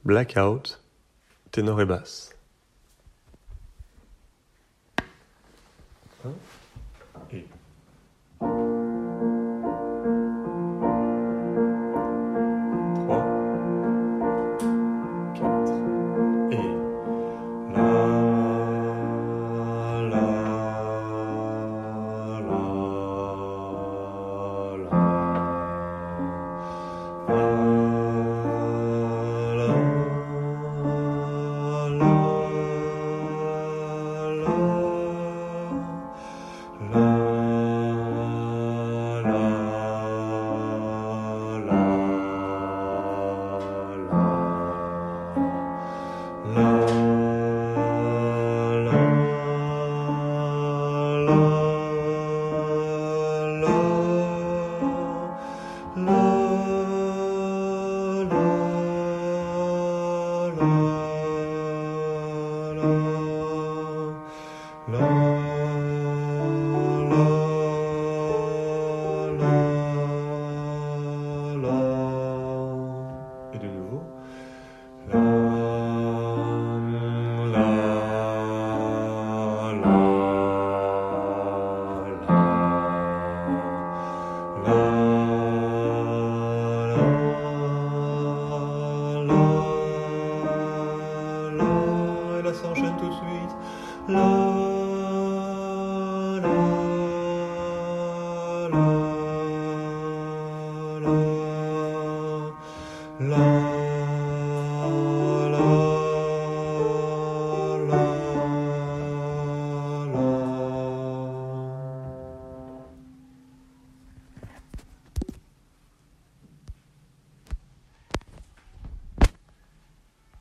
Blackout, ténor et basse. 1 et 3, 4 et la la la et de nouveau la la la la la la, et là ça enchaîne tout de suite la